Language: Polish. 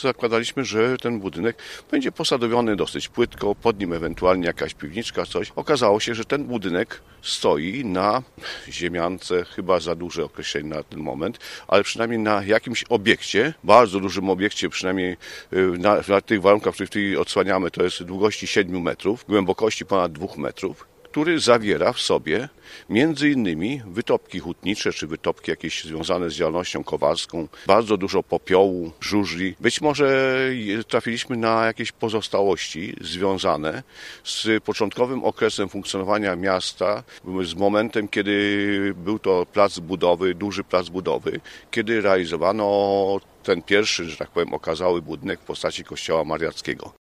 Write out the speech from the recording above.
zakładaliśmy, że ten budynek będzie posadowiony dosyć płytko, pod nim ewentualnie jakaś piwniczka, coś. Okazało się, że ten budynek stoi na ziemiance, chyba za duże określenie na ten moment, ale przynajmniej na jakimś obiekcie, bardzo dużym obiekcie, przynajmniej na tych warunkach, w których tutaj odsłaniamy, to jest długości 7 metrów, głębokości ponad 2 metrów, który zawiera w sobie między innymi wytopki hutnicze, czy wytopki jakieś związane z działalnością kowalską, bardzo dużo popiołu, żużli. Być może trafiliśmy na jakieś pozostałości związane z początkowym okresem funkcjonowania miasta, z momentem, kiedy był to plac budowy, duży plac budowy, kiedy realizowano ten pierwszy, że tak powiem, okazały budynek w postaci kościoła mariackiego.